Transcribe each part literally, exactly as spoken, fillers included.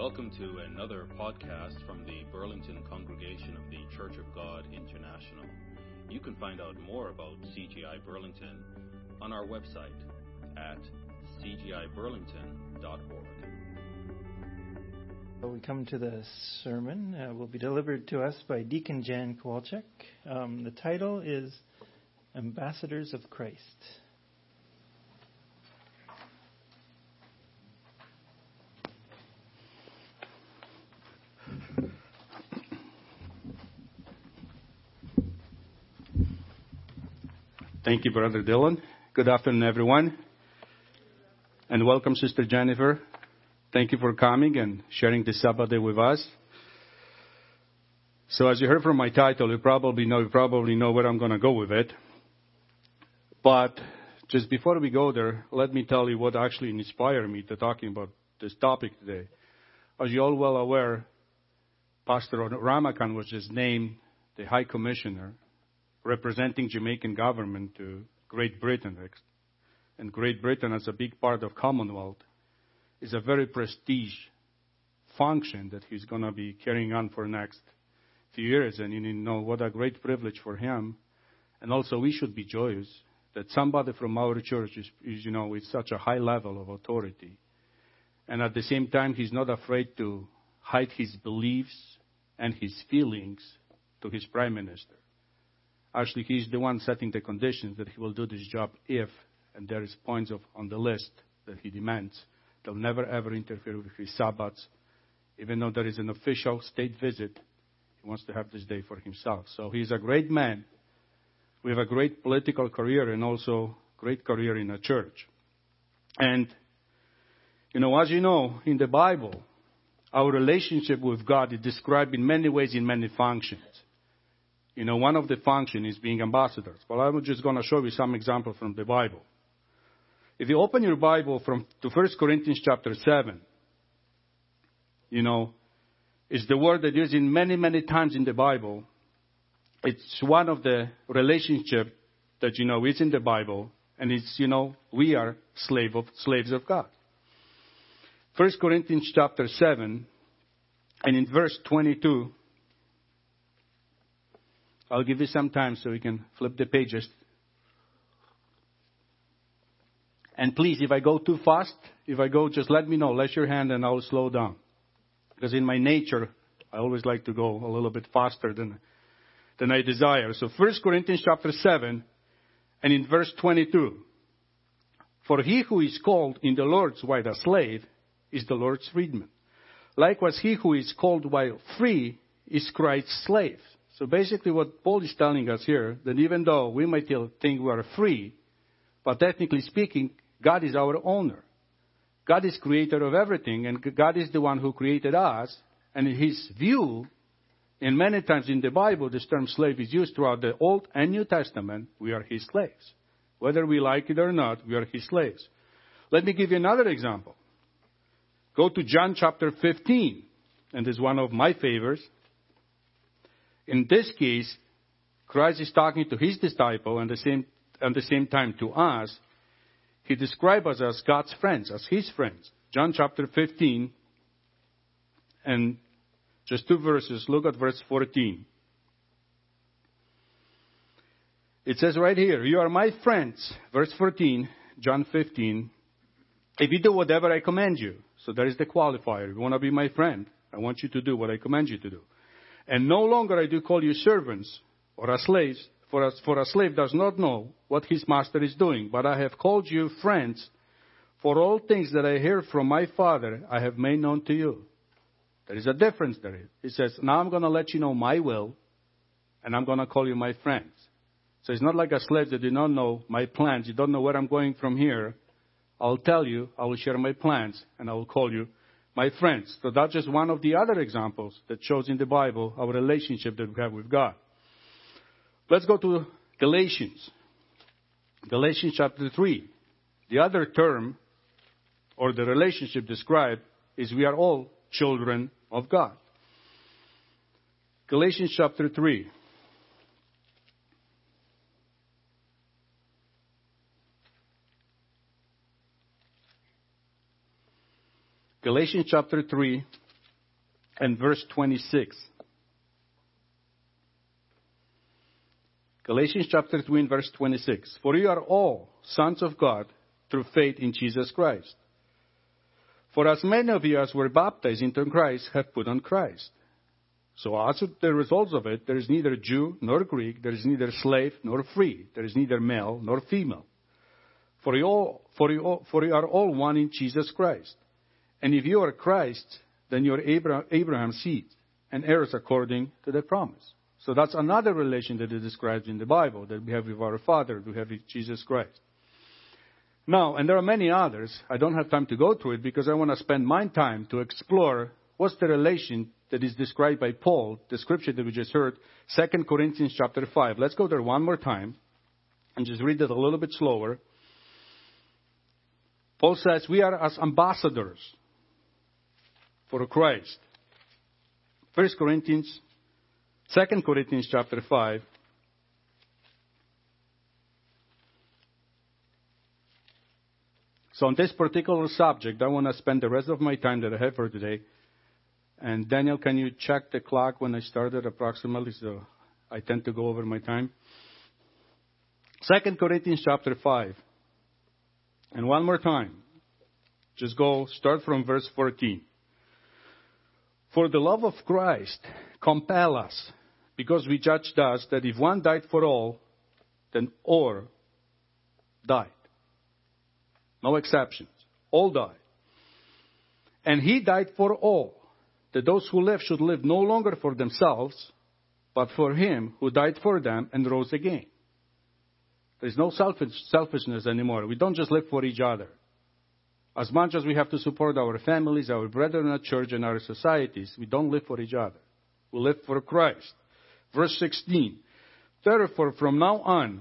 Welcome to another podcast from the Burlington Congregation of the Church of God International. You can find out more about C G I Burlington on our website at c g i burlington dot org. We come to the sermon. Uh, will be delivered to us by Deacon Jan Kowalczyk. Um, the title is Ambassadors of Christ. Thank you, Brother Dylan. Good afternoon, everyone. And welcome, Sister Jennifer. Thank you for coming and sharing this Sabbath day with us. So as you heard from my title, you probably know, you probably know where I'm going to go with it. But just before we go there, let me tell you what actually inspired me to talking about this topic today. As you're all well aware, Pastor Ramakan was just named the High Commissioner representing Jamaican government to Great Britain. And Great Britain, as a big part of Commonwealth, is a very prestige function that he's going to be carrying on for the next few years. And you know what a great privilege for him. And also we should be joyous that somebody from our church is, is you know, with such a high level of authority. And at the same time, he's not afraid to hide his beliefs and his feelings to his prime minister. Actually, he's the one setting the conditions that he will do this job if, and there is points of on the list that he demands, they'll never ever interfere with his Sabbaths. Even though there is an official state visit, he wants to have this day for himself. So he's a great man with a great political career and also great career in a church. And, you know, as you know, in the Bible, our relationship with God is described in many ways in many functions. You know, one of the functions is being ambassadors. Well, I'm just going to show you some examples from the Bible. If you open your Bible from to First Corinthians chapter seven, you know, it's the word that is in many, many times in the Bible. It's one of the relationships that, you know, is in the Bible. And it's, you know, we are slave of, slaves of God. First Corinthians chapter seven, and in verse twenty-two, I'll give you some time so we can flip the pages. And please, if I go too fast, if I go, just let me know. Raise your hand and I'll slow down. Because in my nature, I always like to go a little bit faster than, than I desire. So First Corinthians chapter seven, and in verse twenty-two. For he who is called in the Lord's while a slave is the Lord's freedman. Likewise, he who is called while free is Christ's slave. So basically what Paul is telling us here, that even though we might think we are free, but technically speaking, God is our owner. God is creator of everything, and God is the one who created us. And in his view, and many times in the Bible, this term slave is used throughout the Old and New Testament. We are his slaves. Whether we like it or not, we are his slaves. Let me give you another example. Go to John chapter fifteen, and this is one of my favorites. In this case, Christ is talking to his disciple and the same, at the same time to us. He describes us as God's friends, as his friends. John chapter fifteen, and just two verses. Look at verse fourteen. It says right here, you are my friends. Verse fourteen, John fifteen. If you do whatever I command you. So there is the qualifier. If you want to be my friend, I want you to do what I command you to do. And no longer I do call you servants or as slaves, for a, for a slave does not know what his master is doing. But I have called you friends, for all things that I hear from my Father I have made known to you. There is a difference there. He says, now I'm going to let you know my will, and I'm going to call you my friends. So it's not like a slave that you don't know my plans. You don't know where I'm going from here. I'll tell you, I will share my plans, and I will call you my friends. So that's just one of the other examples that shows in the Bible our relationship that we have with God. Let's go to Galatians. Galatians chapter three. The other term, or the relationship described, is we are all children of God. Galatians chapter three. Galatians chapter three, and verse twenty-six. Galatians chapter two and verse twenty-six. For you are all sons of God through faith in Jesus Christ. For as many of you as were baptized into Christ have put on Christ. So as the results of it, there is neither Jew nor Greek, there is neither slave nor free, there is neither male nor female. For you, all, for, you all, for you are all one in Jesus Christ. And if you are Christ, then you are Abraham, Abraham's seed and heirs according to the promise. So that's another relation that is described in the Bible, that we have with our Father, we have with Jesus Christ. Now, and there are many others. I don't have time to go through it because I want to spend my time to explore what's the relation that is described by Paul, the scripture that we just heard, Second Corinthians chapter five. Let's go there one more time and just read it a little bit slower. Paul says, we are as ambassadors for Christ. First Corinthians, Second Corinthians chapter five. So on this particular subject, I want to spend the rest of my time that I have for today. And Daniel, can you check the clock when I started approximately? So I tend to go over my time. Second Corinthians chapter five. And one more time. Just go, start from verse fourteen. For the love of Christ compel us, because we judge thus that if one died for all, then all died. No exceptions. All died. And he died for all, that those who live should live no longer for themselves, but for him who died for them and rose again. There's no selfish, selfishness anymore. We don't just live for each other. As much as we have to support our families, our brethren at church, and our societies, we don't live for each other. We live for Christ. Verse sixteen. Therefore, from now on,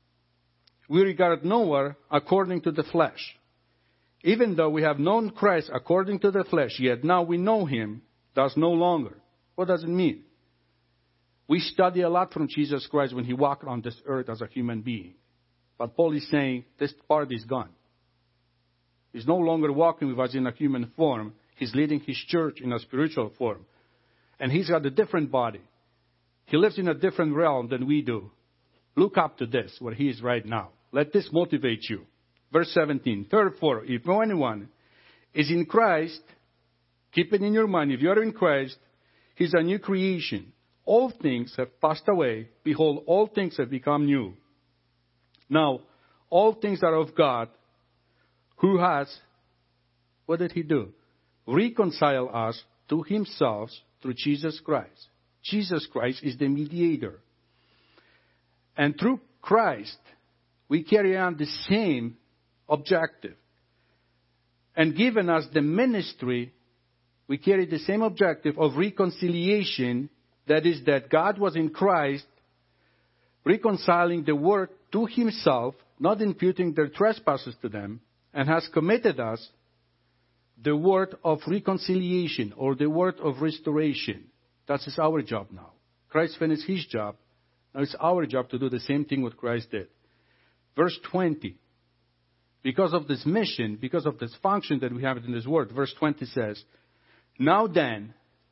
we regard no one according to the flesh. Even though we have known Christ according to the flesh, yet now we know him, thus no longer. What does it mean? We study a lot from Jesus Christ when he walked on this earth as a human being. But Paul is saying this part is gone. He's no longer walking with us in a human form. He's leading his church in a spiritual form. And he's got a different body. He lives in a different realm than we do. Look up to this, where he is right now. Let this motivate you. Verse seventeen. Therefore, if anyone is in Christ, keep it in your mind. If you are in Christ, he's a new creation. All things have passed away. Behold, all things have become new. Now, all things are of God, who has, what did he do? Reconcile us to himself through Jesus Christ. Jesus Christ is the mediator. And through Christ, we carry on the same objective. And given us the ministry, we carry the same objective of reconciliation. That is, that God was in Christ, reconciling the world to himself, not imputing their trespasses to them, and has committed us the word of reconciliation or the word of restoration. That is our job now. Christ finished his job. Now it's our job to do the same thing what Christ did. Verse twenty. Because of this mission, because of this function that we have in this word, verse twenty says, now then,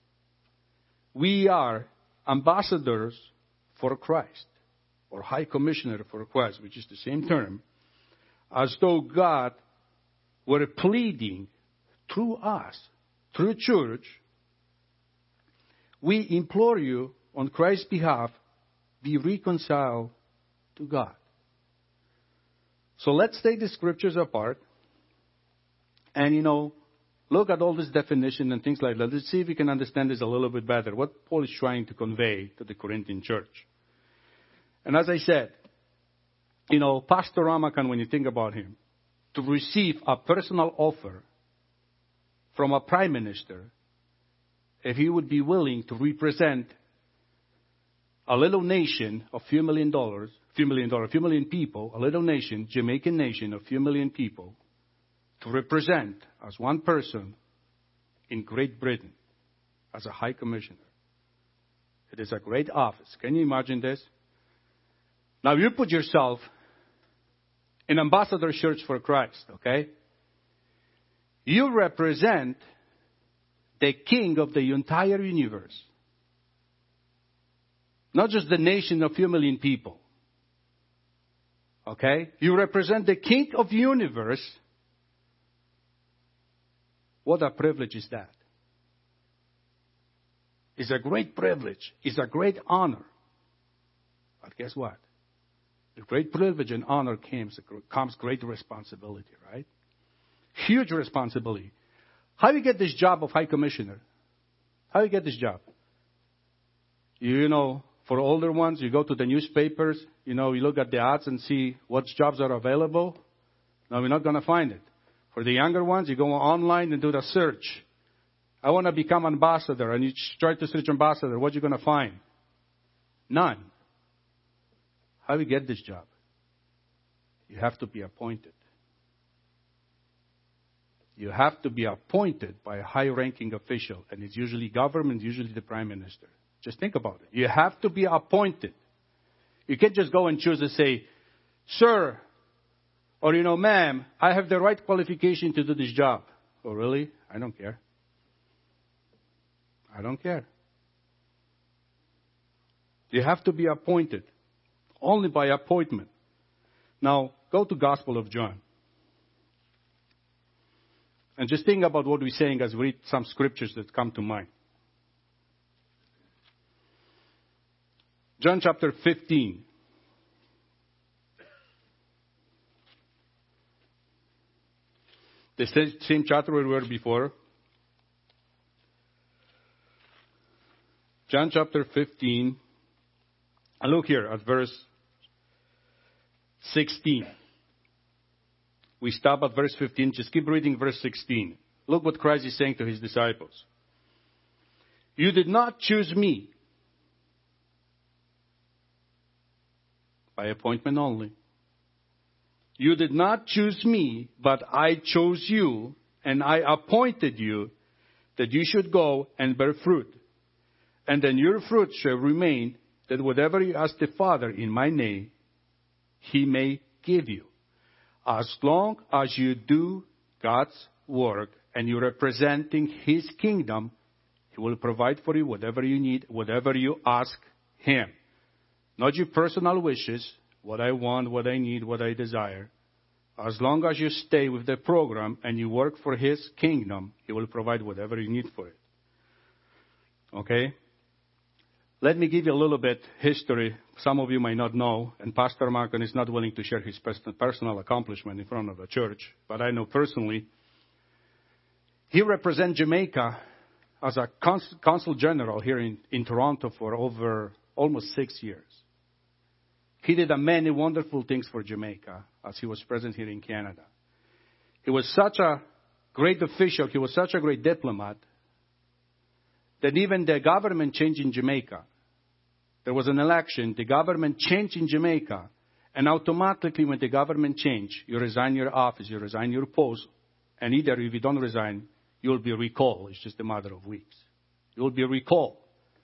we are ambassadors for Christ, or high commissioner for Christ, which is the same term, as though God were pleading through us, through church. We implore you on Christ's behalf, be reconciled to God. So let's take the scriptures apart and, you know, look at all this definition and things like that. Let's see if we can understand this a little bit better, what Paul is trying to convey to the Corinthian church. And as I said, you know, Pastor Ramakan, when you think about him, to receive a personal offer from a prime minister, if he would be willing to represent a little nation of few million dollars, few million dollars, few million people, a little nation, Jamaican nation of few million people, to represent as one person in Great Britain as a high commissioner. It is a great office. Can you imagine this? Now you put yourself in Ambassador Church for Christ, okay? You represent the king of the entire universe. Not just the nation of few million people. Okay? You represent the king of the universe. What a privilege is that? It's a great privilege. It's a great honor. But guess what? With great privilege and honor comes, comes great responsibility, right? Huge responsibility. How do you get this job of High Commissioner? How do you get this job? You know, for older ones, you go to the newspapers, you know, you look at the ads and see what jobs are available. No, we're not going to find it. For the younger ones, you go online and do the search. I want to become ambassador, and you try to search ambassador. What are you going to find? None. How do you get this job? You have to be appointed. You have to be appointed by a high-ranking official, and it's usually government, usually the prime minister. Just think about it. You have to be appointed. You can't just go and choose and say, sir, or, you know, ma'am, I have the right qualification to do this job. Oh, really? I don't care. I don't care. You have to be appointed. Only by appointment. Now, go to Gospel of John. And just think about what we're saying as we read some scriptures that come to mind. John chapter fifteen. The same chapter we were before. John chapter fifteen. And look here at verse sixteen. We stop at verse fifteen. Just keep reading verse sixteen. Look what Christ is saying to his disciples. You did not choose me. By appointment only. You did not choose me, but I chose you, and I appointed you that you should go and bear fruit. And then your fruit shall remain, that whatever you ask the Father in my name, he may give you. As long as you do God's work and you're representing his kingdom, he will provide for you whatever you need, whatever you ask him. Not your personal wishes, what I want, what I need, what I desire. As long as you stay with the program and you work for his kingdom, he will provide whatever you need for it. Okay? Let me give you a little bit history. Some of you might not know, and Pastor Markin is not willing to share his personal accomplishment in front of the church, but I know personally. He represents Jamaica as a consul general here in, in Toronto for over almost six years. He did many wonderful things for Jamaica as he was present here in Canada. He was such a great official, he was such a great diplomat, that even the government changed in Jamaica. There was an election, the government changed in Jamaica, and automatically when the government changed, you resign your office, you resign your post, and either if you don't resign, you'll be recalled. It's just a matter of weeks. You'll be recalled.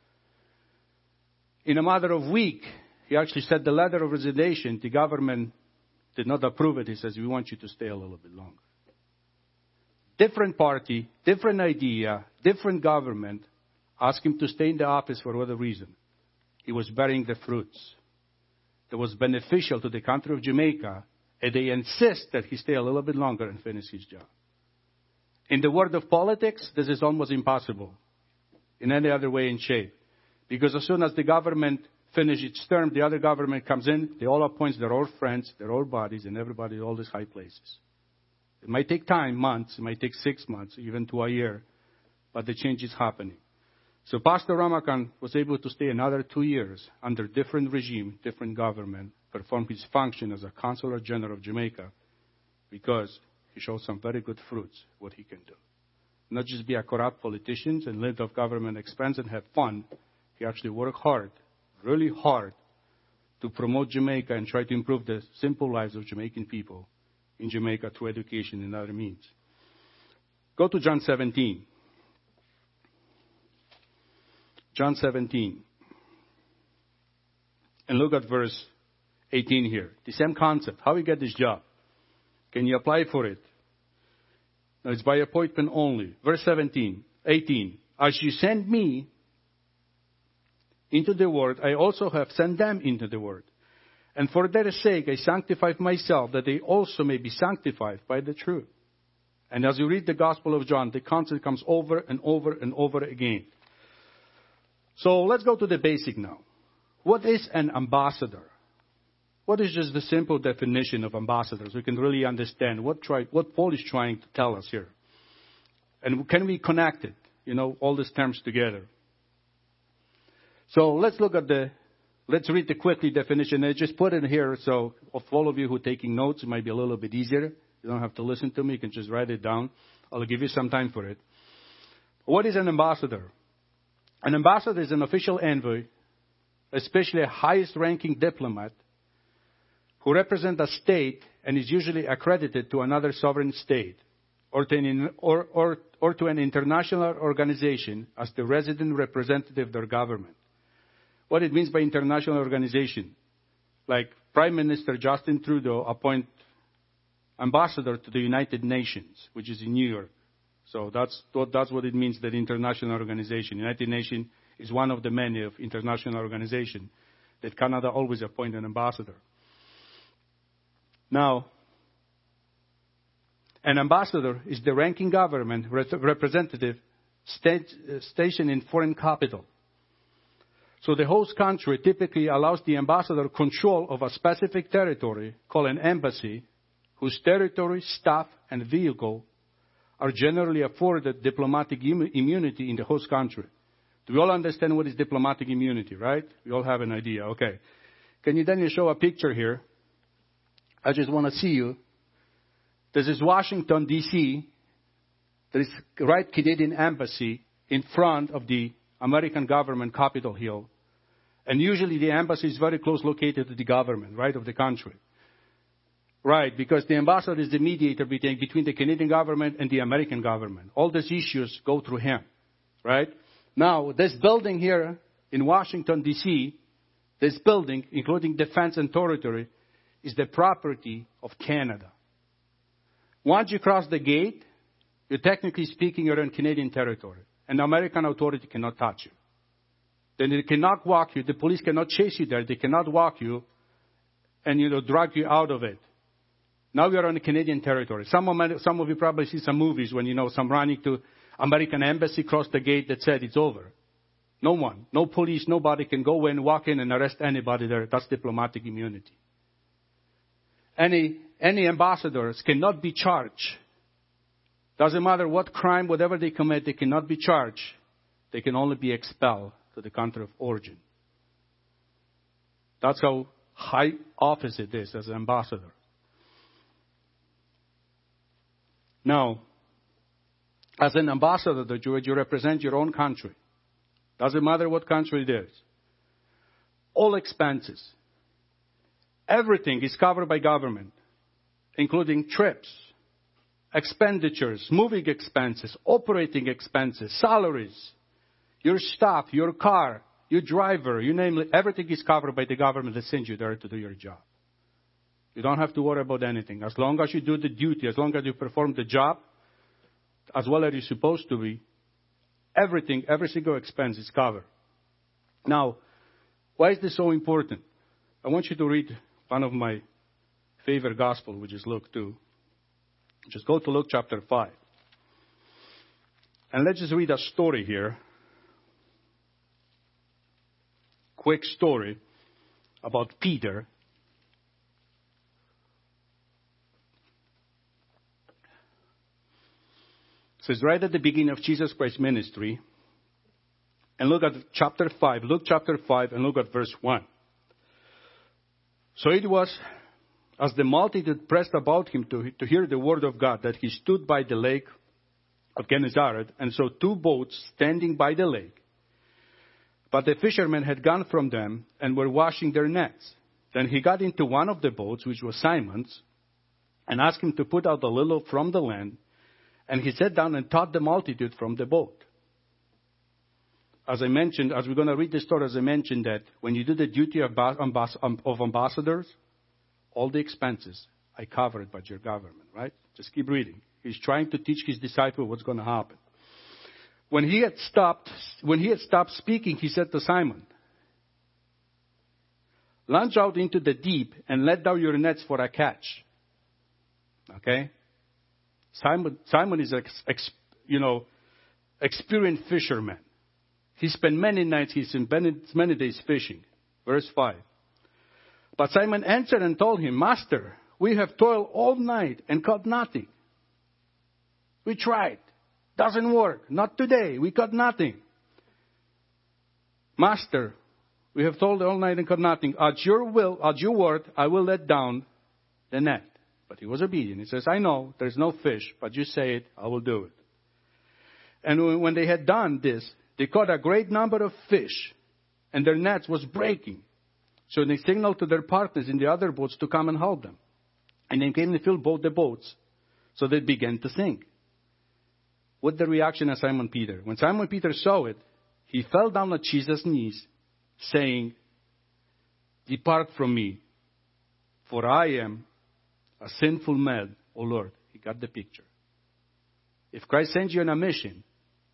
In a matter of week, he actually said the letter of resignation, the government did not approve it. He says, we want you to stay a little bit longer. Different party, different idea, different government, asked him to stay in the office for whatever reason. He was bearing the fruits that was beneficial to the country of Jamaica, and they insist that he stay a little bit longer and finish his job. In the world of politics, this is almost impossible in any other way and shape. Because as soon as the government finishes its term, the other government comes in, they all appoint their old friends, their old bodies, and everybody in all these high places. It might take time, months, it might take six months, even to a year, but the change is happening. So Pastor Ramakan was able to stay another two years under different regime, different government, perform his function as a Consular General of Jamaica, because he showed some very good fruits, what he can do. Not just be a corrupt politician and live off government expense and have fun. He actually worked hard, really hard, to promote Jamaica and try to improve the simple lives of Jamaican people in Jamaica through education and other means. Go to John seventeen. John seventeen. And look at verse eighteen here. The same concept. How you get this job? Can you apply for it? No, it's by appointment only. Verse seventeen. eighteen. As you send me into the world, I also have sent them into the world. And for their sake I sanctify myself, that they also may be sanctified by the truth. And as you read the Gospel of John, the concept comes over and over and over again. So let's go to the basic now. What is an ambassador? What is just the simple definition of ambassadors? We can really understand what, try, what Paul is trying to tell us here. And can we connect it, you know, all these terms together? So let's look at the, let's read the quickly definition. I just put it here, so for all of you who are taking notes, it might be a little bit easier. You don't have to listen to me. You can just write it down. I'll give you some time for it. What is an ambassador? An ambassador is an official envoy, especially a highest-ranking diplomat, who represents a state and is usually accredited to another sovereign state or to an, or, or, or to an international organization as the resident representative of their government. What it means by international organization, like Prime Minister Justin Trudeau appoint ambassador to the United Nations, which is in New York. So that's, that's what it means, that international organization. United Nations is one of the many of international organizations that Canada always appoint an ambassador. Now, an ambassador is the ranking government representative state, uh, stationed in foreign capital. So the host country typically allows the ambassador control of a specific territory called an embassy, whose territory, staff, and vehicle are generally afforded diplomatic immunity in the host country. Do we all understand what is diplomatic immunity, right? We all have an idea. Okay. Can you then show a picture here? I just want to see you. This is Washington, D C There is right Canadian embassy in front of the American government, Capitol Hill. And usually the embassy is very close located to the government, right, of the country. Right, because the ambassador is the mediator between, between the Canadian government and the American government. All these issues go through him, right? Now, this building here in Washington, D C, this building, including defense and territory, is the property of Canada. Once you cross the gate, you're technically speaking, you're in Canadian territory. And the American authority cannot touch you. Then they cannot walk you. The police cannot chase you there. They cannot walk you and, you know, drag you out of it. Now we are on the Canadian territory. Some of, some of you probably see some movies when, you know, some running to American embassy cross the gate that said it's over. No one, no police, nobody can go in, walk in and arrest anybody there. That's diplomatic immunity. Any, any ambassadors cannot be charged. Doesn't matter what crime, whatever they commit, they cannot be charged. They can only be expelled to the country of origin. That's how high office it is as an ambassador. Now, as an ambassador, you represent your own country. Doesn't matter what country it is. All expenses, everything is covered by government, including trips, expenditures, moving expenses, operating expenses, salaries, your staff, your car, your driver, you name it, everything is covered by the government that sends you there to do your job. You don't have to worry about anything. As long as you do the duty, as long as you perform the job as well as you're supposed to be, everything, every single expense is covered. Now, why is this so important? I want you to read one of my favorite gospel, which is Luke two. Just go to Luke chapter five. And let's just read a story here. Quick story about Peter. It says right at the beginning of Jesus Christ's ministry. And look at chapter five. Luke chapter five and look at verse one. So it was as the multitude pressed about him to, to hear the word of God that he stood by the lake of Gennesaret, and saw two boats standing by the lake. But the fishermen had gone from them and were washing their nets. Then he got into one of the boats, which was Simon's, and asked him to put out a little from the land. And he sat down and taught the multitude from the boat. As I mentioned, as we're going to read the story, as I mentioned that when you do the duty of, of ambassadors, all the expenses are covered by your government, right? Just keep reading. He's trying to teach his disciple what's going to happen. When he had stopped, when he had stopped speaking, he said to Simon, "Launch out into the deep and let down your nets for a catch." Okay? Simon, Simon is a, ex, you know, experienced fisherman. He spent many nights, he spent many, many days fishing. Verse five. But Simon answered and told him, "Master, we have toiled all night and caught nothing. We tried. Doesn't work. Not today. We caught nothing." "Master, we have toiled all night and caught nothing. At your will, at your word, I will let down the net." But he was obedient. He says, "I know there's no fish, but you say it, I will do it." And when they had done this, they caught a great number of fish, and their nets was breaking. So they signaled to their partners in the other boats to come and help them. And they came and filled both the boats, so they began to sink. What the reaction of Simon Peter? When Simon Peter saw it, he fell down at Jesus' knees, saying, "Depart from me, for I am a sinful man, O Lord." He got the picture. If Christ sends you on a mission,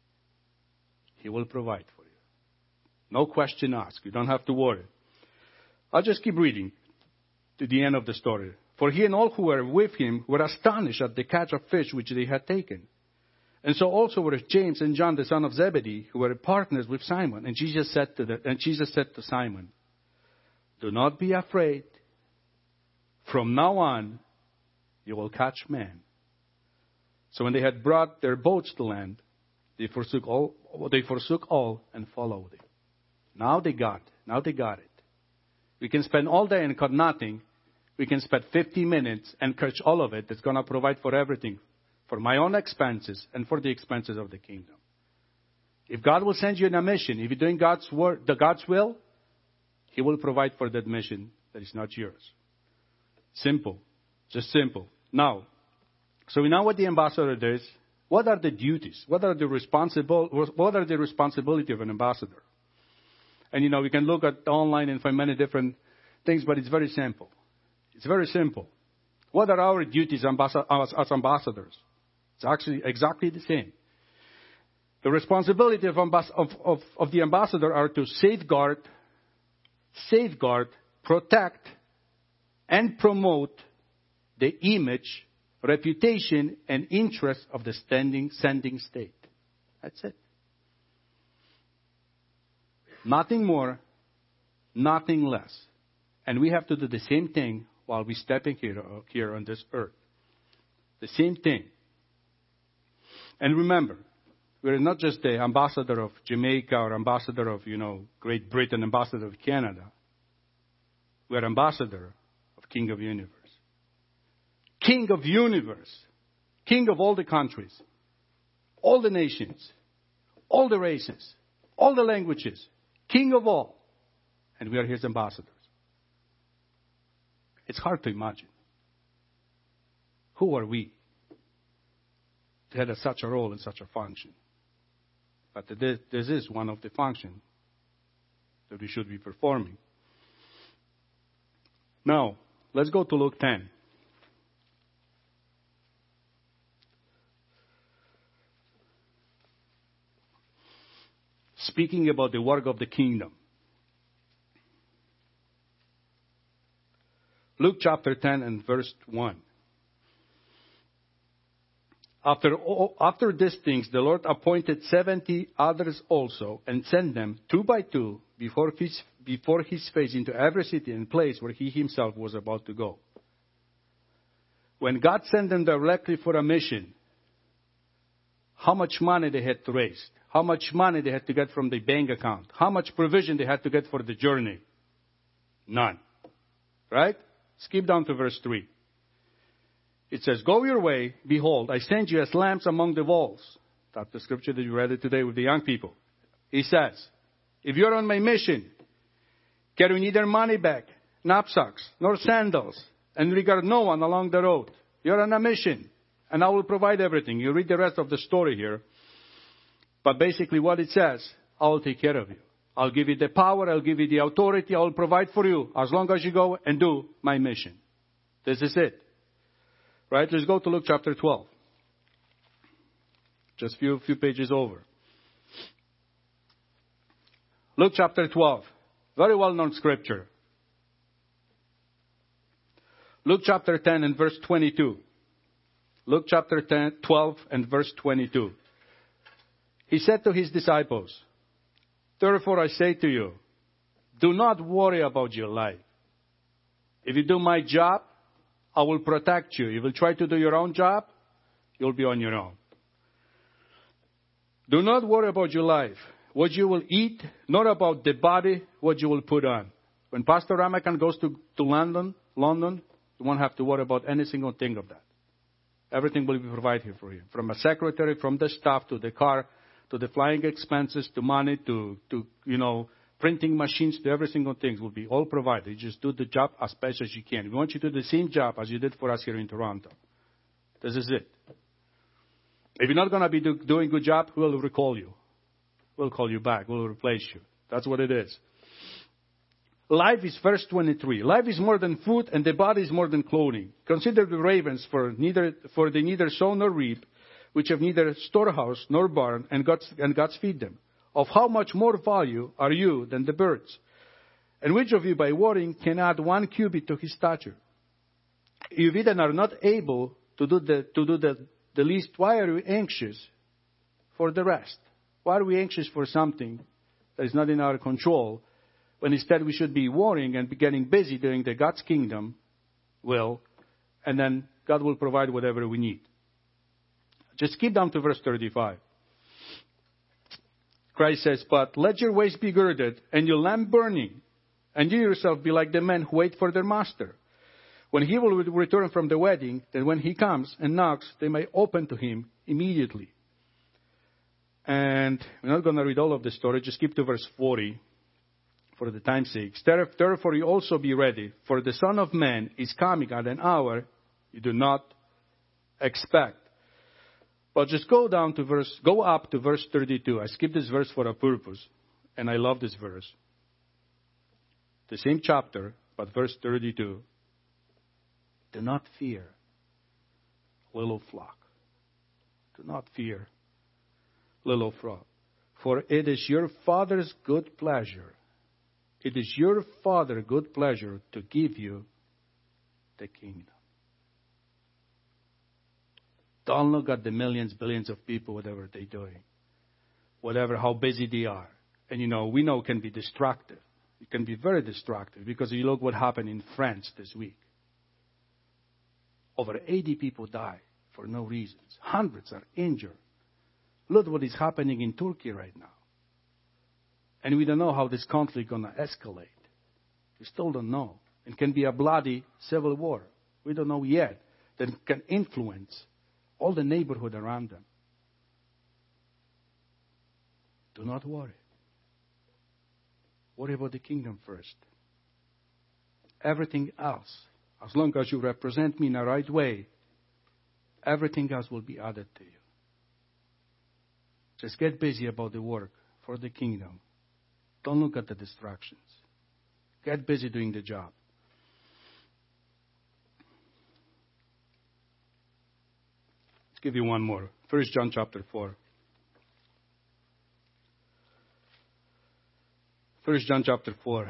He will provide for you. No question asked. You don't have to worry. I'll just keep reading to the end of the story. "For he and all who were with him were astonished at the catch of fish which they had taken. And so also were James and John, the son of Zebedee, who were partners with Simon. And Jesus said to the, and Jesus said to Simon, 'Do not be afraid. From now on, you will catch men.' So when they had brought their boats to land, they forsook all, they forsook all and followed him." Now they got, now they got it. We can spend all day and cut nothing. We can spend fifty minutes and catch all of it. It's going to provide for everything, for my own expenses and for the expenses of the kingdom. If God will send you on a mission, if you're doing God's work, the God's will, He will provide for that mission that is not yours. Simple. Just simple. Now, so we know what the ambassador does. What are the duties? What are the responsible? What are the responsibility of an ambassador? And you know, we can look at online and find many different things, but it's very simple. It's very simple. What are our duties as, as ambassadors? It's actually exactly the same. The responsibility of, ambas- of, of, of the ambassador are to safeguard, safeguard, protect, and promote the image, reputation, and interest of the standing, sending state. That's it. Nothing more, nothing less. And we have to do the same thing while we're stepping here, here on this earth. The same thing. And remember, we're not just the ambassador of Jamaica or ambassador of, you know, Great Britain, ambassador of Canada. We're ambassador of King of Universe. King of Universe. King of all the countries. All the nations. All the races. All the languages. King of all. And we are His ambassadors. It's hard to imagine. Who are we to have such a role and such a function? But this is one of the functions that we should be performing. Now, let's go to Luke ten. Speaking about the work of the kingdom. Luke chapter ten and verse one. After, after these things, the Lord appointed seventy others also, and sent them two by two before his, before his face into every city and place where he himself was about to go. When God sent them directly for a mission, how much money they had to raise, how much money they had to get from the bank account, how much provision they had to get for the journey? None. Right? Skip down to verse three. It says, "Go your way, behold, I send you as lambs among the wolves." That's the scripture that you read it today with the young people. He says, if you're on my mission, carry neither money bag, knapsacks, nor sandals, and regard no one along the road. You're on a mission, and I will provide everything. You read the rest of the story here. But basically what it says, I will take care of you. I'll give you the power, I'll give you the authority, I'll provide for you as long as you go and do my mission. This is it. Right? Let's go to Luke chapter twelve. Just a few, few pages over. Luke chapter twelve. Very well-known scripture. Luke chapter ten and verse twenty-two. Luke chapter ten, twelve and verse twenty-two. He said to his disciples, therefore I say to you, do not worry about your life. If you do my job, I will protect you. If you try to do your own job, you'll be on your own. Do not worry about your life, what you will eat, nor about the body, what you will put on. When Pastor Ramakan goes to, to London, London, you won't have to worry about any single thing of that. Everything will be provided here for you. From a secretary, from the staff, to the car, to the flying expenses, to money, to, to you know, printing machines, to every single thing will be all provided. You just do the job as best as you can. We want you to do the same job as you did for us here in Toronto. This is it. If you're not going to be do, doing a good job, we'll recall you. We'll call you back. We'll replace you. That's what it is. Life is verse twenty-three. Life is more than food, and the body is more than clothing. Consider the ravens, for neither for they neither sow nor reap, which have neither storehouse nor barn, and God's, and God's feed them. Of how much more value are you than the birds? And which of you by worrying can add one cubit to his stature? If you then are not able to do the to do the, the least, why are you anxious for the rest? Why are we anxious for something that is not in our control, when instead we should be worrying and be getting busy doing the God's kingdom will, and then God will provide whatever we need. Just skip down to verse thirty-five. Christ says, but let your waist be girded and your lamp burning, and you yourself be like the men who wait for their master. When he will return from the wedding, then when he comes and knocks, they may open to him immediately. And we're not going to read all of the story. Just skip to verse forty for the time's sake. Therefore you also be ready, for the Son of Man is coming at an hour you do not expect. But just go down to verse, go up to verse thirty-two. I skipped this verse for a purpose, and I love this verse. The same chapter, but verse thirty-two. Do not fear, little flock. Do not fear, little flock. For it is your Father's good pleasure. It is your Father's good pleasure to give you the kingdom. Don't look at the millions, billions of people, whatever they're doing. Whatever, how busy they are. And you know, we know it can be destructive. It can be very destructive, because you look what happened in France this week. Over eighty people died for no reasons. Hundreds are injured. Look what is happening in Turkey right now. And we don't know how this conflict is going to escalate. We still don't know. It can be a bloody civil war. We don't know yet. That can influence all the neighborhood around them. Do not worry. Worry about the kingdom first. Everything else, as long as you represent me in the right way, everything else will be added to you. Just get busy about the work for the kingdom. Don't look at the distractions. Get busy doing the job. Let's give you one more. First John chapter four. First John chapter four.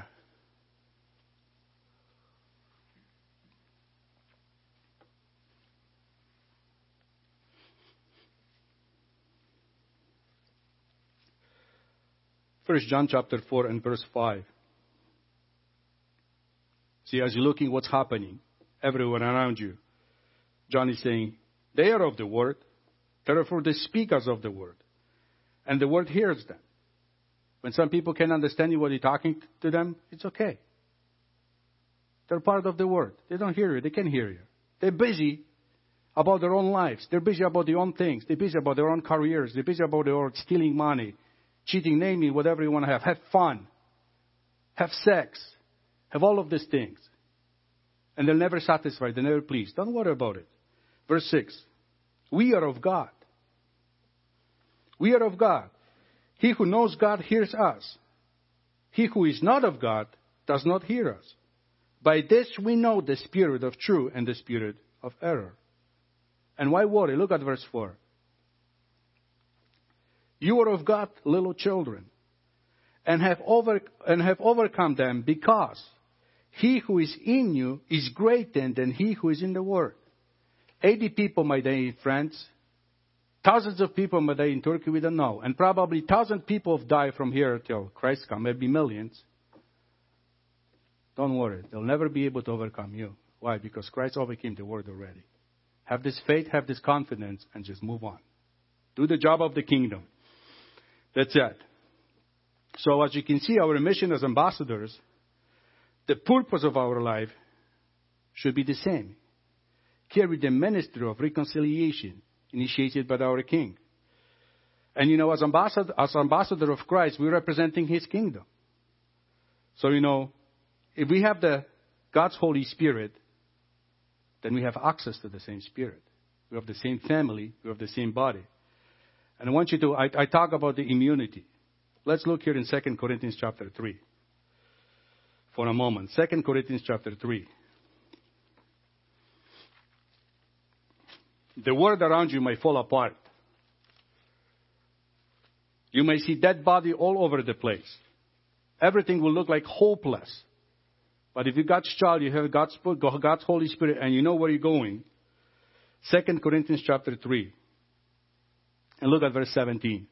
First John chapter four and verse five. See, as you're looking what's happening everyone around you, John is saying, they are of the word, therefore they speak as of the word. And the word hears them. When some people can't understand you what you're talking to them, it's okay. They're part of the word. They don't hear you. They can't hear you. They're busy about their own lives. They're busy about their own things. They're busy about their own careers. They're busy about their own stealing money, cheating, name it, whatever you want to have. Have fun. Have sex. Have all of these things. And they're never satisfied. They're never pleased. Don't worry about it. Verse six. We are of God. We are of God. He who knows God hears us. He who is not of God does not hear us. By this we know the spirit of truth and the spirit of error. And why worry? Look at verse four. You are of God, little children, and have over and have overcome them, because he who is in you is greater than he who is in the world. eighty people, my dear friends. Thousands of people, my dear, in Turkey, we don't know. And probably thousand people have died from here till Christ comes, maybe millions. Don't worry. They'll never be able to overcome you. Why? Because Christ overcame the world already. Have this faith, have this confidence, and just move on. Do the job of the kingdom. That's it. So as you can see, our mission as ambassadors, the purpose of our life should be the same. Carry the ministry of reconciliation initiated by our King. And you know, as ambassador, as ambassador of Christ, we're representing His kingdom. So, you know, if we have the God's Holy Spirit, then we have access to the same Spirit. We have the same family. We have the same body. And I want you to, I, I talk about the immunity. Let's look here in Second Corinthians chapter three. For a moment. Second Corinthians chapter three. The world around you may fall apart. You may see dead body all over the place. Everything will look like hopeless. But if you're God's child, you have God's, God's Holy Spirit, and you know where you're going. Second Corinthians chapter three. And look at verse seventeen.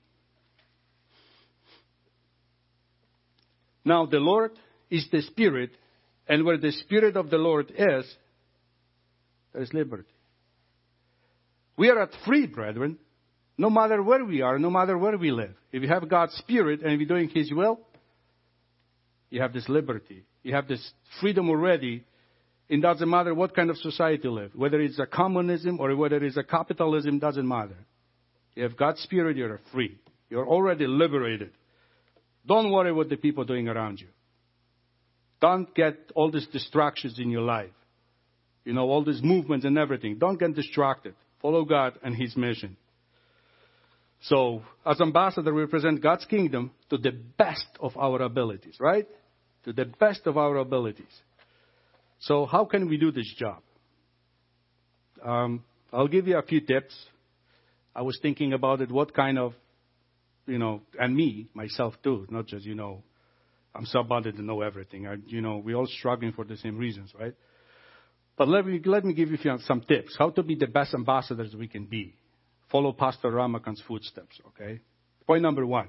Now the Lord is the Spirit, and where the Spirit of the Lord is, there is liberty. We are at free, brethren, no matter where we are, no matter where we live. If you have God's Spirit and we're doing His will, you have this liberty. You have this freedom already. It doesn't matter what kind of society you live. Whether it's a communism or whether it's a capitalism, doesn't matter. You have God's Spirit, you're free. You're already liberated. Don't worry what the people are doing around you. Don't get all these distractions in your life. You know, all these movements and everything. Don't get distracted. Follow God and His mission. So, as ambassador, we represent God's kingdom to the best of our abilities, right? To the best of our abilities. So, how can we do this job? Um, I'll give you a few tips. I was thinking about it, what kind of, you know, and me, myself too, not just, you know, I'm somebody to know everything. I, you know, we're all struggling for the same reasons, right? But let me, let me give you some tips. How to be the best ambassadors we can be. Follow Pastor Ramakan's footsteps, okay? Point number one.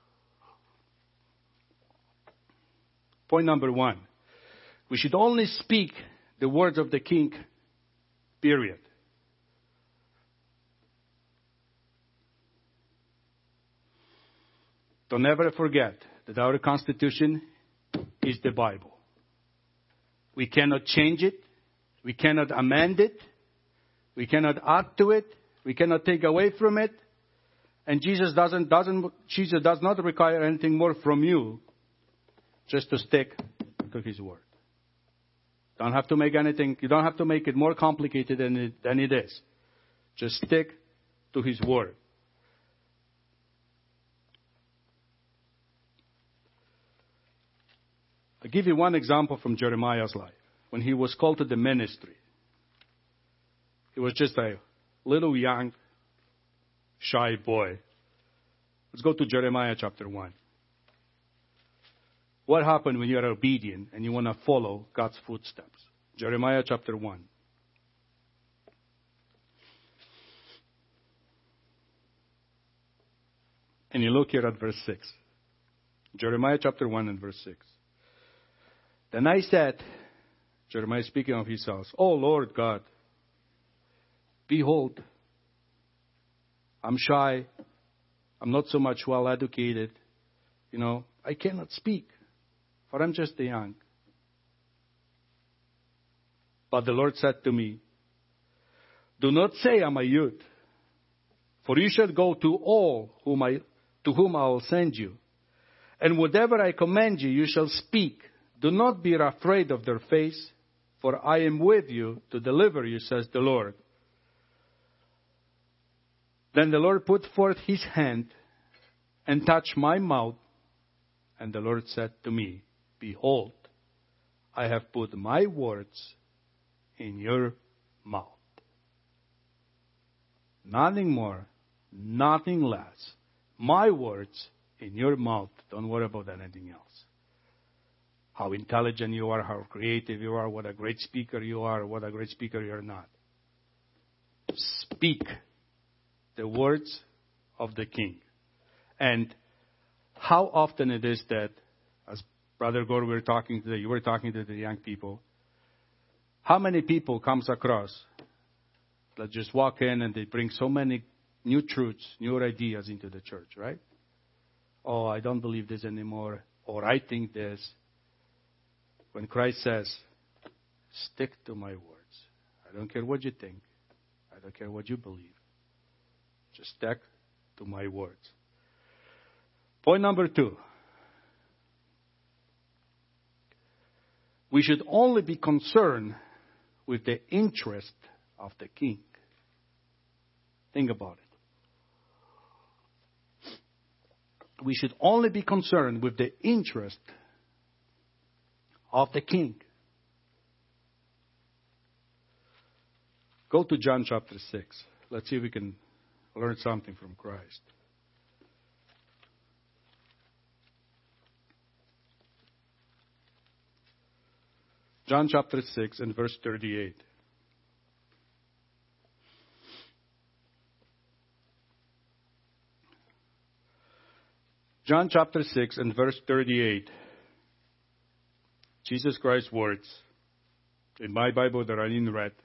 Point number one. We should only speak the words of the King, period. Don't ever forget that our Constitution is the Bible. We cannot change it. We cannot amend it. We cannot add to it. We cannot take away from it. And Jesus doesn't, doesn't, Jesus does not require anything more from you, just to stick to His word. Don't have to make anything, you don't have to make it more complicated than it, than it is. Just stick to His word. I'll give you one example from Jeremiah's life. When he was called to the ministry, he was just a little young, shy boy. Let's go to Jeremiah chapter one. What happened when you are obedient and you want to follow God's footsteps? Jeremiah chapter one. And you look here at verse six. Jeremiah chapter one and verse six. Then I said, Jeremiah speaking of himself, "Oh Lord God, behold, I'm shy. I'm not so much well educated. You know, I cannot speak, for I'm just a young." But the Lord said to me, "Do not say I'm a youth, for you shall go to all whom I, to whom I will send you. And whatever I command you, you shall speak. Do not be afraid of their face, for I am with you to deliver you, says the Lord." Then the Lord put forth His hand and touched my mouth. And the Lord said to me, "Behold, I have put my words in your mouth." Nothing more, nothing less. My words in your mouth. Don't worry about anything else. How intelligent you are, how creative you are, what a great speaker you are, what a great speaker you're not. Speak the words of the King. And how often it is that, as Brother Gore, we were talking today, you were talking to the young people, how many people comes across that just walk in and they bring so many new truths, new ideas into the church, right? Oh, I don't believe this anymore, or I think this. When Christ says, stick to my words. I don't care what you think. I don't care what you believe. Just stick to my words. Point number two. We should only be concerned with the interest of the King. Think about it. We should only be concerned with the interest of the King. Go to John chapter six. Let's see if we can learn something from Christ. John chapter six and verse thirty-eight. John chapter six and verse thirty-eight. Jesus Christ's words. In my Bible that I didn't read.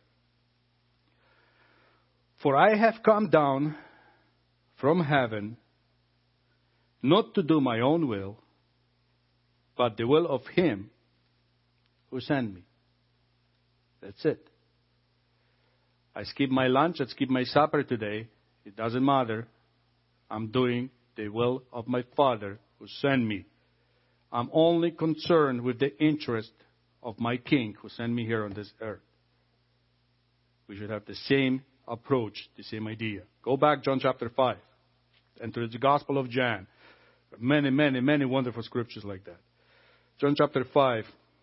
For I have come down from heaven not to do my own will, but the will of Him who sent me. That's it. I skip my lunch, I skip my supper today. It doesn't matter. I'm doing the will of my Father who sent me. I'm only concerned with the interest of my King who sent me here on this earth. We should have the same approach, the same idea. Go back John chapter five and to the Gospel of John. Many, many, many wonderful scriptures like that. John chapter five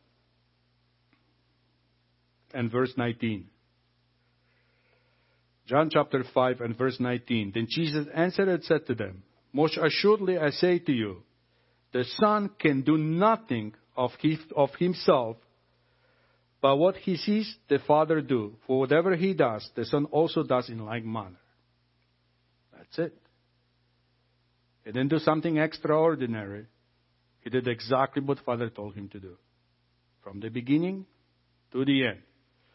and verse nineteen. John chapter five and verse nineteen. Then Jesus answered and said to them, most assuredly I say to you, the Son can do nothing of, his, of himself, but what he sees the Father do. For whatever he does, the Son also does in like manner. That's it. He didn't do something extraordinary. He did exactly what Father told him to do. From the beginning to the end.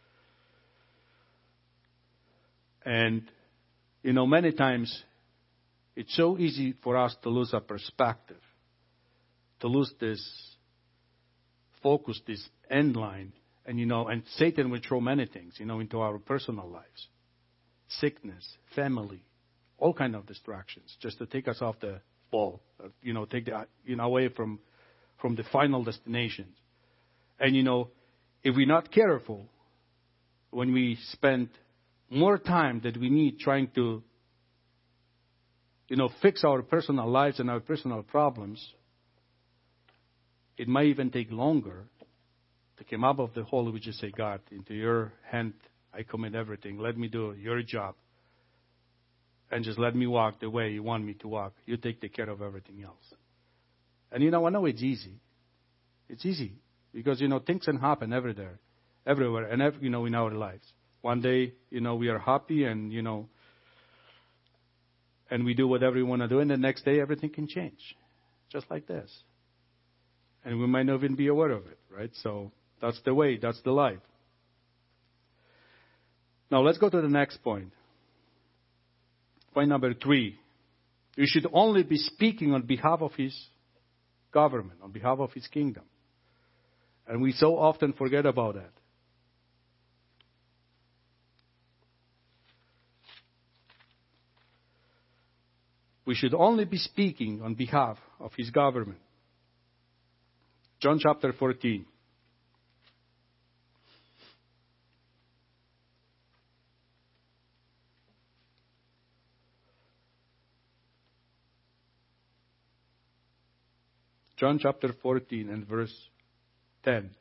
And, you know, many times it's so easy for us to lose our perspective. To lose this focus, this end line. And, you know, and Satan will throw many things, you know, into our personal lives. Sickness, family, all kind of distractions, just to take us off the ball, you know, take the, you know, away from, from the final destination. And, you know, if we're not careful, when we spend more time than we need trying to, you know, fix our personal lives and our personal problems, it might even take longer to come up of the hole. We just say, God, into your hand I commit everything. Let me do your job. And just let me walk the way you want me to walk. You take the care of everything else. And you know, I know it's easy. It's easy. Because, you know, things can happen everywhere. Everywhere. And, every, you know, in our lives. One day, you know, we are happy and, you know, and we do whatever we want to do. And the next day, everything can change. Just like this. And we might not even be aware of it, right? So that's the way, that's the life. Now let's go to the next point. Point number three. You should only be speaking on behalf of His government, on behalf of His kingdom. And we so often forget about that. We should only be speaking on behalf of His government. John chapter fourteen. John chapter fourteen and verse ten.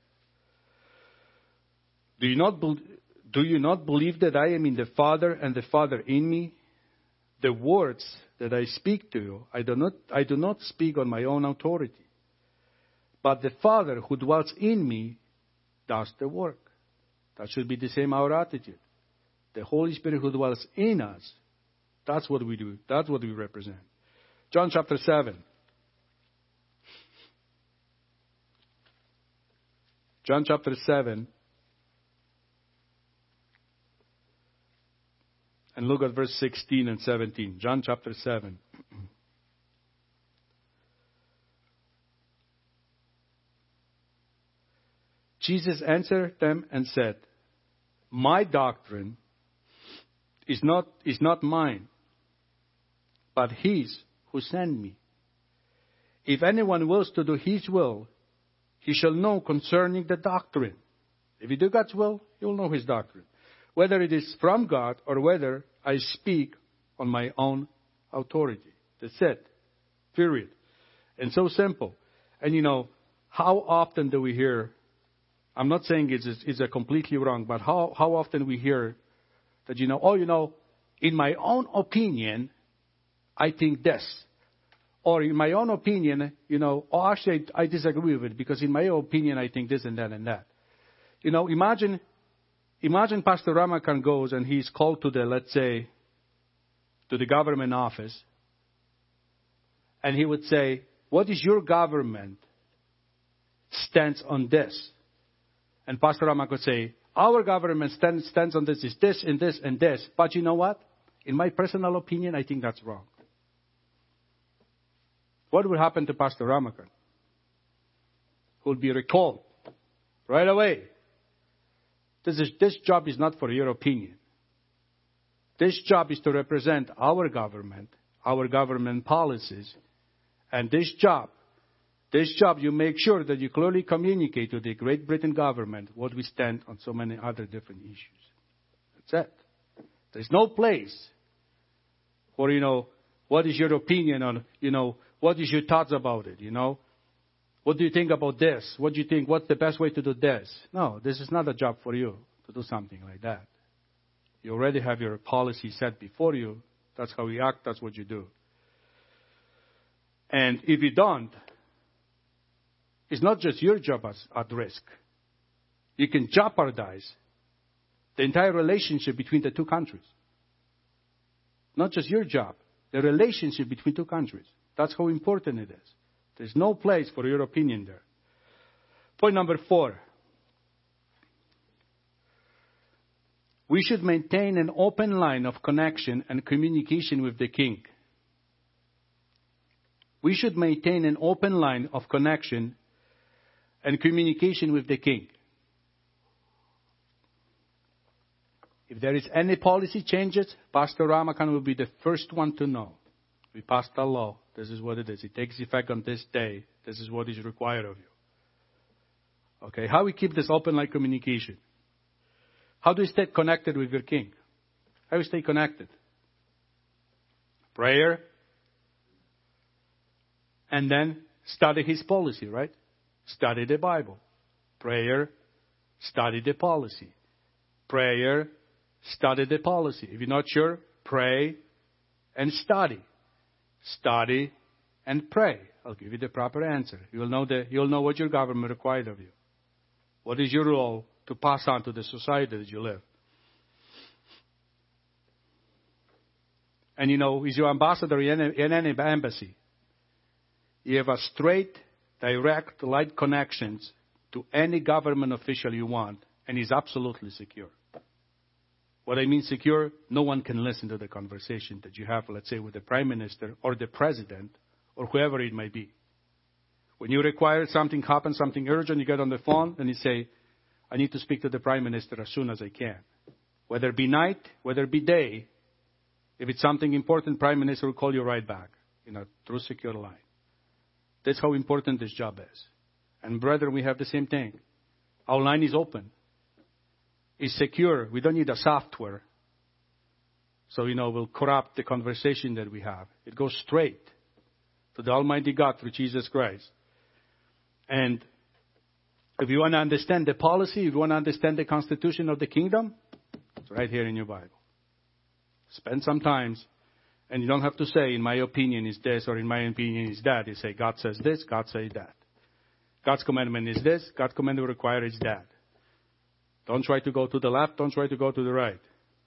Do you not be- do you not believe that I am in the Father and the Father in me? the words that I speak to you, I do not, I do not speak on my own authority. But the Father who dwells in me does the work. That should be the same our attitude. The Holy Spirit who dwells in us, that's what we do. That's what we represent. John chapter seven. John chapter seven. And look at verse sixteen and seventeen. John chapter seven. Jesus answered them and said, my doctrine is not, is not mine, but his who sent me. If anyone wills to do his will, he shall know concerning the doctrine. If you do God's will, you will know his doctrine. Whether it is from God or whether I speak on my own authority. That's it. Period. And so simple. And you know, how often do we hear, I'm not saying it's, it's a completely wrong, but how, how often we hear that, you know, oh, you know, in my own opinion, I think this. Or in my own opinion, you know, oh, actually, I, I disagree with it because in my own opinion, I think this and that and that. You know, imagine, imagine Pastor Ramakan goes and he's called to the, let's say, to the government office. And he would say, what is your government stance on this? And Pastor Ramakan would say, our government stand, stands on this, is this and this and this. But you know what? In my personal opinion, I think that's wrong. What will happen to Pastor Ramakan? Who will be recalled right away. This, is, this job is not for your opinion. This job is to represent our government, our government policies. And this job, this job, you make sure that you clearly communicate to the Great Britain government what we stand on so many other different issues. That's it. There's no place for, you know, what is your opinion on, you know, what is your thoughts about it, you know? What do you think about this? What do you think? What's the best way to do this? No, this is not a job for you to do something like that. You already have your policy set before you. That's how you act. That's what you do. And if you don't, it's not just your job as, at risk. You can jeopardize the entire relationship between the two countries. Not just your job, the relationship between two countries. That's how important it is. There's no place for your opinion there. Point number four. We should maintain an open line of connection and communication with the King. We should maintain an open line of connection and communication with the King. If there is any policy changes, Pastor Ramakan will be the first one to know. We passed a law. This is what it is. It takes effect on this day. This is what is required of you. Okay, how we keep this open line communication? How do you stay connected with your King? How do you stay connected? Prayer. And then study His policy, right? Study the Bible. Prayer. Study the policy. Prayer. Study the policy. If you're not sure, pray and study. Study and pray. I'll give you the proper answer. You'll know the, you'll know what your government requires of you. What is your role to pass on to the society that you live? And you know, as your ambassador in any, in any embassy, you have a straight, direct, light connections to any government official you want, and he's absolutely secure. What I mean secure, no one can listen to the conversation that you have, let's say, with the Prime Minister or the President or whoever it may be. When you require something happen, something urgent, you get on the phone and you say, I need to speak to the Prime Minister as soon as I can. Whether it be night, whether it be day, if it's something important, Prime Minister will call you right back in a true secure line. That's how important this job is. And brethren, we have the same thing. Our line is open. It's secure. We don't need a software. So, you know, we'll corrupt the conversation that we have. It goes straight to the Almighty God through Jesus Christ. And if you want to understand the policy, if you want to understand the constitution of the kingdom, it's right here in your Bible. Spend some time And you don't have to say, in my opinion is this or in my opinion is that. You say, God says this, God says that. God's commandment is this, God's commandment require is that. Don't try to go to the left, don't try to go to the right.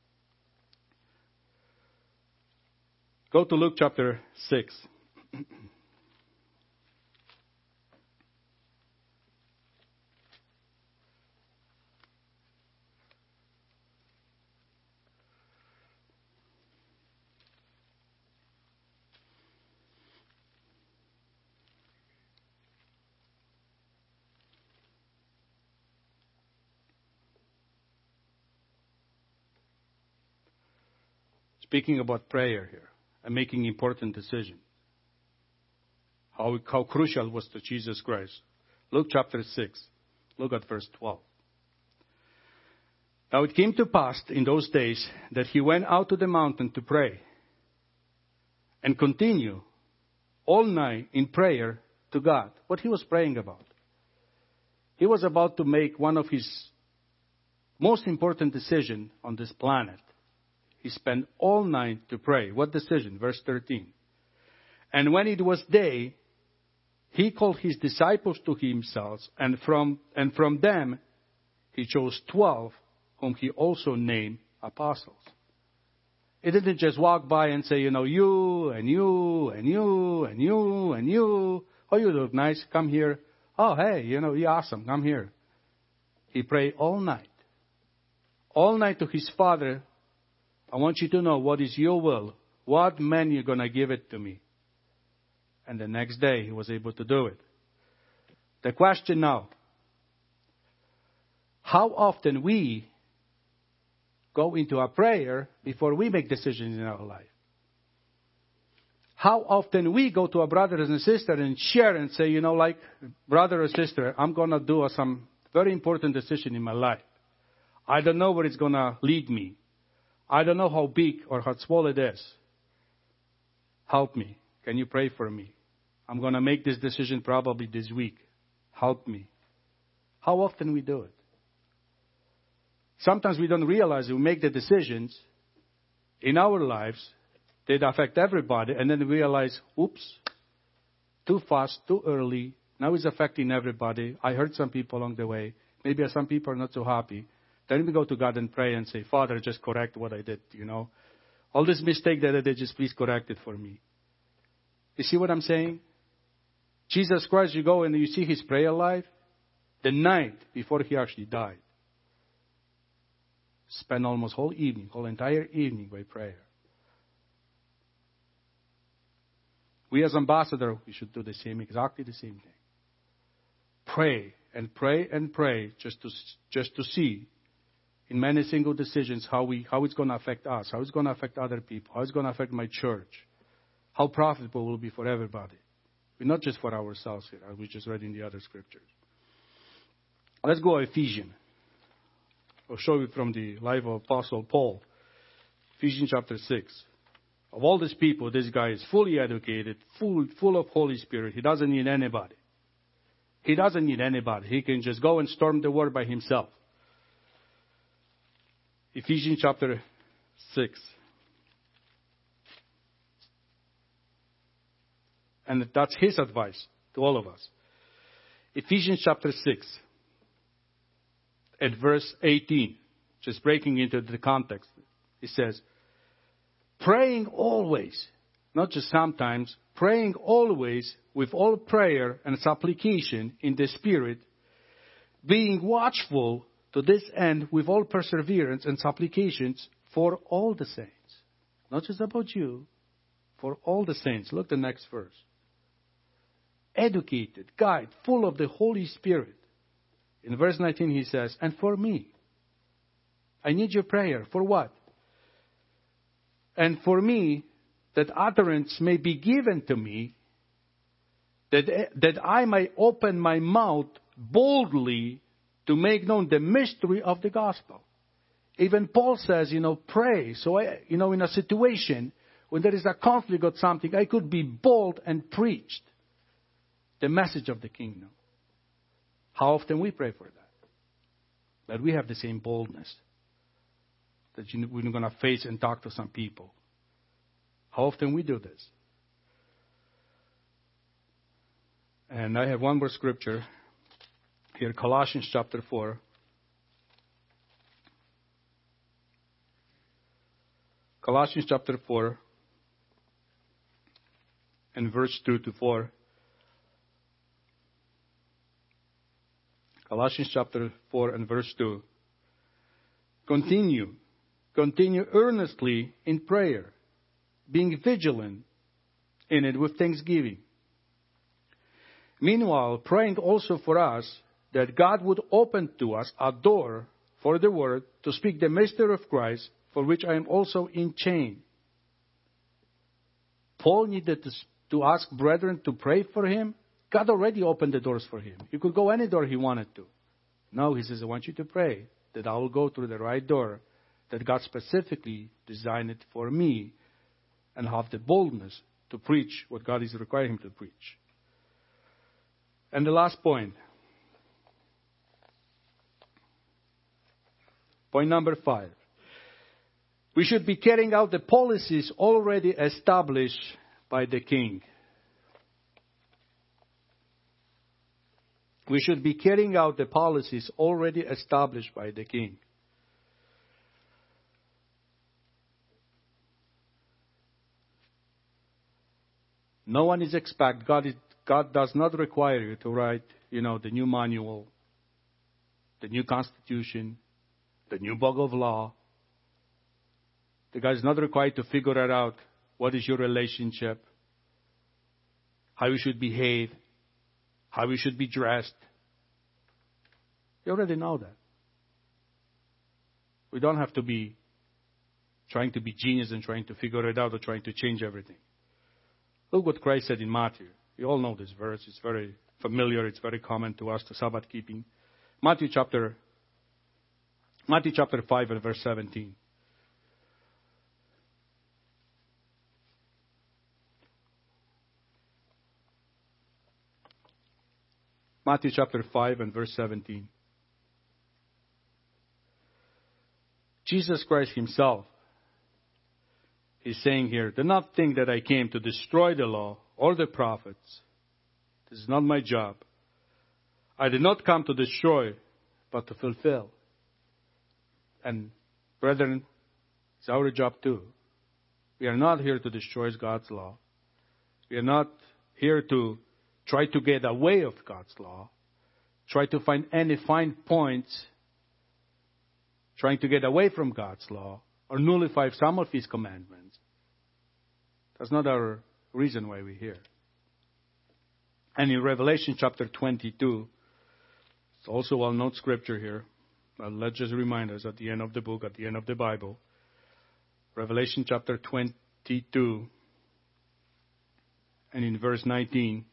Go to Luke chapter six. Speaking about prayer here and making important decisions. How, how crucial was to Jesus Christ. Luke chapter six. Look at verse twelve. Now it came to pass in those days that he went out to the mountain to pray and continue all night in prayer to God. What he was praying about. He was about to make one of his most important decisions on this planet. He spent all night to pray. What decision? Verse thirteen. And when it was day, he called his disciples to himself, and from, and from them he chose twelve, whom he also named apostles. He didn't just walk by and say, you know, you, and you, and you, and you, and you. Oh, you look nice. Come here. Oh, hey, you know, you're awesome. Come here. He prayed all night. All night to his Father. I want you to know what is your will. What man you're going to give it to me. And the next day he was able to do it. The question now. How often we go into a prayer before we make decisions in our life? How often we go to our brothers and sisters and share and say, you know, like, brother or sister, I'm going to do some very important decision in my life. I don't know where it's going to lead me. I don't know how big or how small it is. Help me. Can you pray for me? I'm going to make this decision probably this week. Help me. How often we do it? Sometimes we don't realize we make the decisions in our lives that affect everybody, and then we realize, oops, too fast, too early. Now it's affecting everybody. I hurt some people along the way. Maybe some people are not so happy. Then we go to God and pray and say, Father, just correct what I did, you know. All this mistake that I did, just please correct it for me. You see what I'm saying? Jesus Christ, you go and you see his prayer life. The night before he actually died. Spent almost whole evening, whole entire evening by prayer. We as ambassadors, we should do the same, exactly the same thing. Pray and pray and pray just to, just to see in many single decisions how we how it's going to affect us, how it's going to affect other people, how it's going to affect my church, how profitable it will be for everybody. But not just for ourselves here, as we just read in the other scriptures. Let's go to Ephesians. I'll show you from the life of Apostle Paul. Ephesians chapter six. Of all these people, this guy is fully educated, full, full of Holy Spirit. He doesn't need anybody. He doesn't need anybody. He can just go and storm the word by himself. Ephesians chapter six. And that's his advice to all of us. Ephesians chapter six. At verse eighteen. Just breaking into the context. It says, praying always. Not just sometimes. Praying always with all prayer and supplication in the Spirit. Being watchful to this end with all perseverance and supplications for all the saints. Not just about you, for all the saints. Look at the next verse. Educated, guide, full of the Holy Spirit. In verse nineteen he says, and for me. I need your prayer. For what? And for me, that utterance may be given to me, that, that I may open my mouth boldly to make known the mystery of the gospel. Even Paul says, you know, pray. So, I, you know, in a situation when there is a conflict or something, I could be bold and preach the message of the kingdom. How often we pray for that? That we have the same boldness. That we're going to face and talk to some people. How often we do this? And I have one more scripture here, Colossians chapter four. Colossians chapter four and verse two to four. Colossians chapter four and verse two. Continue, continue earnestly in prayer, being vigilant in it with thanksgiving. Meanwhile, praying also for us that God would open to us a door for the word to speak the mystery of Christ, for which I am also in chain. Paul needed to, to ask brethren to pray for him. God already opened the doors for him. He could go any door he wanted to. Now he says, I want you to pray that I will go through the right door, that God specifically designed it for me, and have the boldness to preach what God is requiring him to preach. And the last point. Point number five. We should be carrying out the policies already established by the king. We should be carrying out the policies already established by the king. No one is expect God is, God does not require you to write, you know, the new manual, the new constitution, the new book of law. The God is not required to figure it out. What is your relationship? How you should behave? How you should be dressed? You already know that. We don't have to be trying to be genius and trying to figure it out or trying to change everything. Look what Christ said in Matthew. You all know this verse. It's very familiar. It's very common to us, to Sabbath keeping. Matthew chapter, Matthew chapter five and verse seventeen. Matthew chapter five and verse seventeen. Jesus Christ himself is saying here, do not think that I came to destroy the law or the prophets. This is not my job. I did not come to destroy, but to fulfill. And brethren, it's our job too. We are not here to destroy God's law. We are not here to try to get away of God's law. Try to find any fine points trying to get away from God's law or nullify some of His commandments. That's not our reason why we're here. And in Revelation chapter twenty-two, it's also a well-known scripture here. But let's just remind us at the end of the book, at the end of the Bible. Revelation chapter twenty-two and in verse nineteen.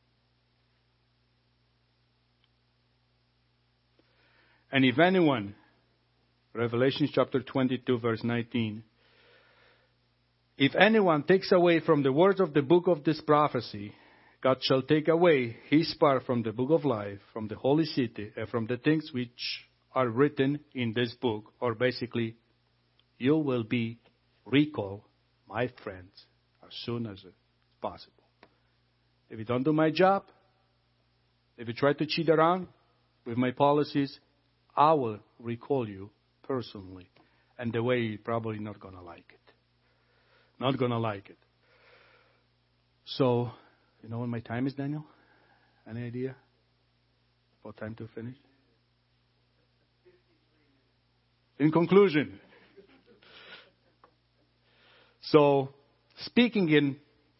And if anyone, Revelation chapter twenty-two, verse nineteen, if anyone takes away from the words of the book of this prophecy, God shall take away his part from the book of life, from the holy city, and from the things which are written in this book. Or basically, you will be recalled, my friends, as soon as possible. If you don't do my job, if you try to cheat around with my policies, I will recall you personally. And the way you're probably not going to like it. Not going to like it. So, you know when my time is, Daniel? Any idea? What time to finish? In conclusion. So, speaking in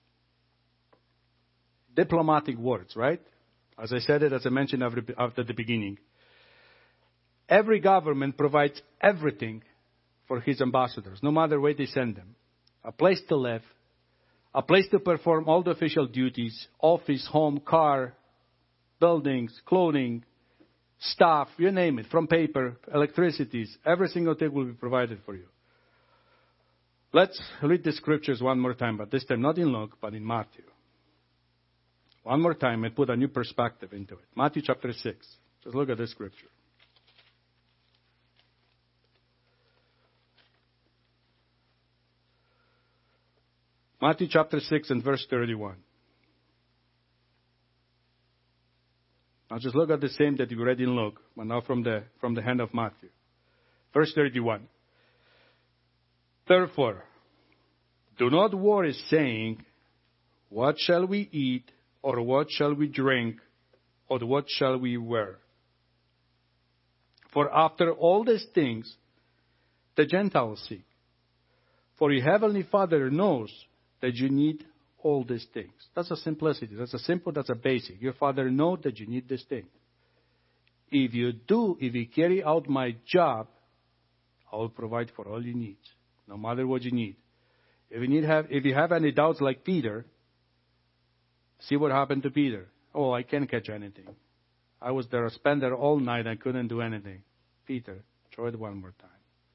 diplomatic words, right? As I said it, as I mentioned after the beginning. Every government provides everything for his ambassadors, no matter where they send them. A place to live, a place to perform all the official duties, office, home, car, buildings, clothing, staff, you name it, from paper, electricities, every single thing will be provided for you. Let's read the scriptures one more time, but this time not in Luke, but in Matthew. One more time and put a new perspective into it. Matthew chapter six. Just look at this scripture. Matthew chapter six and verse thirty-one. Now just look at the same that you read in Luke, but now from the, from the hand of Matthew. Verse thirty-one. Therefore, do not worry, saying, what shall we eat, or what shall we drink, or what shall we wear? For after all these things the Gentiles seek. For your heavenly Father knows that you need all these things. That's a simplicity. That's a simple, that's a basic. Your Father knows that you need this thing. If you do, if you carry out my job, I will provide for all your needs, no matter what you need. If you need have, if you have any doubts like Peter, see what happened to Peter. Oh, I can't catch anything. I was there, spent there all night, I couldn't do anything. Peter, try it one more time.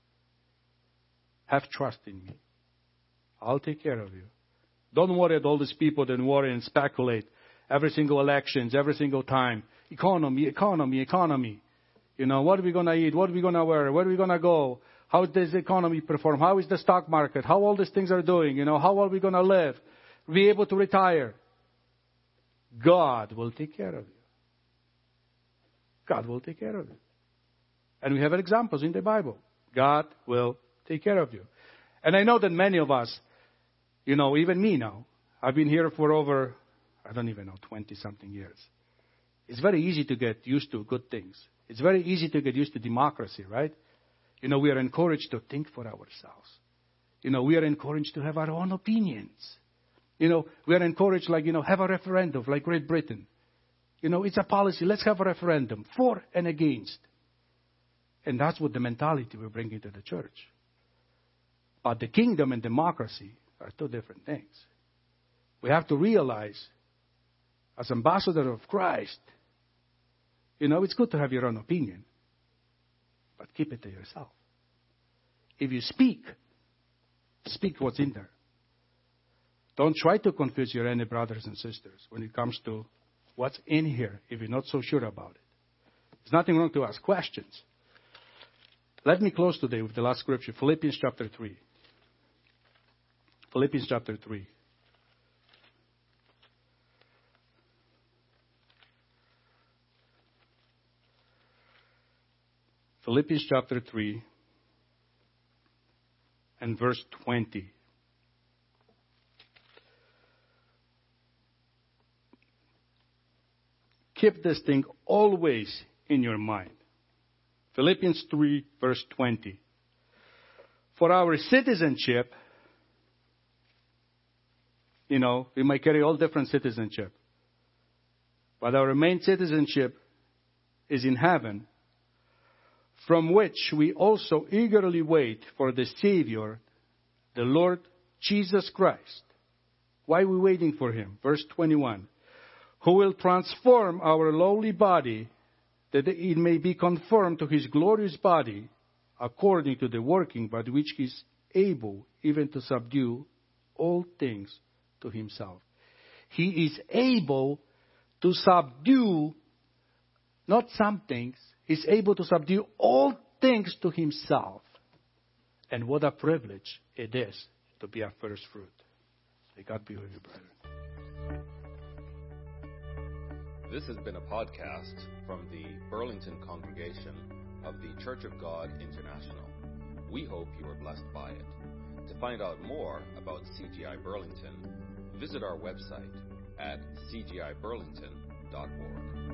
Have trust in me. I'll take care of you. Don't worry about all these people that worry and speculate. Every single elections, every single time. Economy, economy, economy. You know, what are we going to eat? What are we going to wear? Where are we going to go? How does the economy perform? How is the stock market? How all these things are doing? You know, how are we going to live? Be able to retire? God will take care of you. God will take care of you. And we have examples in the Bible. God will take care of you. And I know that many of us, you know, even me now, I've been here for over, I don't even know, twenty-something years. It's very easy to get used to good things. It's very easy to get used to democracy, right? You know, we are encouraged to think for ourselves. You know, we are encouraged to have our own opinions. You know, we are encouraged, like, you know, have a referendum like Great Britain. You know, it's a policy. Let's have a referendum for and against. And that's what the mentality we're bringing to the church. But the kingdom and democracy are two different things. We have to realize, as ambassador of Christ, you know, it's good to have your own opinion, but keep it to yourself. If you speak, speak what's in there. Don't try to confuse your any brothers and sisters when it comes to what's in here if you're not so sure about it. There's nothing wrong to ask questions. Let me close today with the last scripture, Philippians chapter three. Philippians chapter three. Philippians chapter three and verse twenty. Keep this thing always in your mind. Philippians three, verse twenty. For our citizenship, you know, we might carry all different citizenship, but our main citizenship is in heaven, from which we also eagerly wait for the Savior, the Lord Jesus Christ. Why are we waiting for Him? Verse twenty-one. Who will transform our lowly body, that it may be conformed to His glorious body, according to the working by which He is able even to subdue all things to Himself. He is able to subdue, not some things, He's able to subdue all things to Himself. And what a privilege it is to be a first fruit. May God be with you, brother. This has been a podcast from the Burlington congregation of the Church of God International. We hope you are blessed by it. To find out more about C G I Burlington, visit our website at c g i burlington dot org.